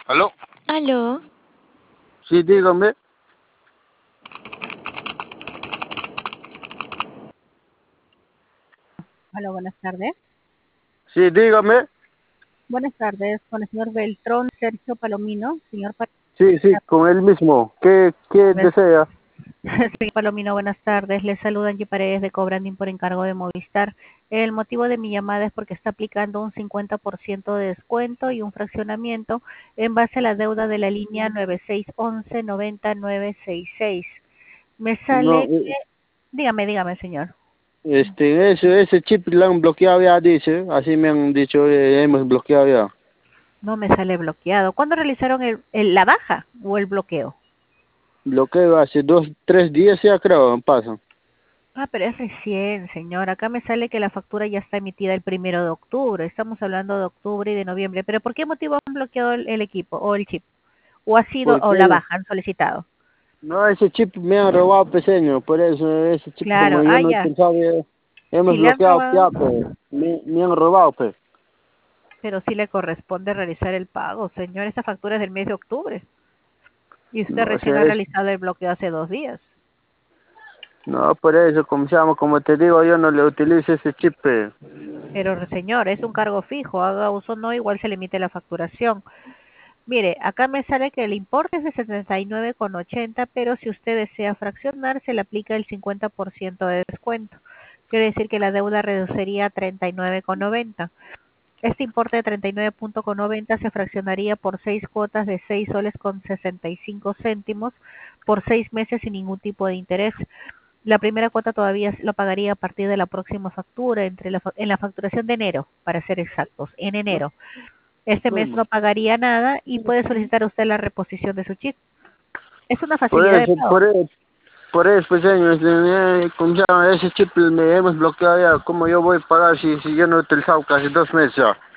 ¿Aló? Aló, Sí, dígame. Hola, buenas tardes. Sí, dígame. Buenas tardes, con el señor Beltrón Sergio Palomino. Sí, sí, con él mismo. ¿Qué desea? Señor Palomino, buenas tardes. Le saluda Angie Paredes de Cobranding por encargo de Movistar. El motivo de mi llamada es porque está aplicando un 50% de descuento y un fraccionamiento en base a la deuda de la línea 9611-90966. Me No, sale que... Dígame, señor. ese chip lo han bloqueado ya, dice. Así me han dicho, hemos bloqueado ya. No me sale bloqueado. ¿Cuándo realizaron la baja o el bloqueo? Bloqueo hace 2, 3 días ya creo, pasan. Ah, pero es recién, señor. Acá me sale que la factura ya está emitida el 1 de octubre. Estamos hablando de octubre y de noviembre. ¿Pero por qué motivo han bloqueado el equipo o el chip? ¿O ha sido, ¿Por o la qué? baja han solicitado? No, ese chip me han robado pequeño, por eso ese chip como Claro, yo no ya. pensaba, hemos Si le han bloqueado robado, ya, pues. Me han robado, pues. pero sí le corresponde realizar el pago, señor. Esta factura es del mes de octubre. Y usted No, o recién ha sea, realizado el bloqueo hace 2 días. no, por eso, como te digo, yo no le utilizo ese chip, pues. Pero, señor, es un cargo fijo. Haga uso o no, igual se le emite la facturación. Mire, acá me sale que el importe es de 79,80, pero si usted desea fraccionar, se le aplica el 50% de descuento. Quiere decir que la deuda reduciría a 39,90. Este importe de 39,90 se fraccionaría por 6 cuotas de 6 soles con 65 céntimos por 6 meses sin ningún tipo de interés. La primera cuota todavía lo pagaría a partir de la próxima factura, en la facturación de enero, para ser exactos, en enero. Este mes no pagaría nada y puede solicitar usted la reposición de su chip. Es una Por facilidad de eso, pago, por eso, pues, señor, como se llama, ese chip me hemos bloqueado ya. ¿Cómo yo voy a pagar si yo no he utilizado casi 2 meses ya?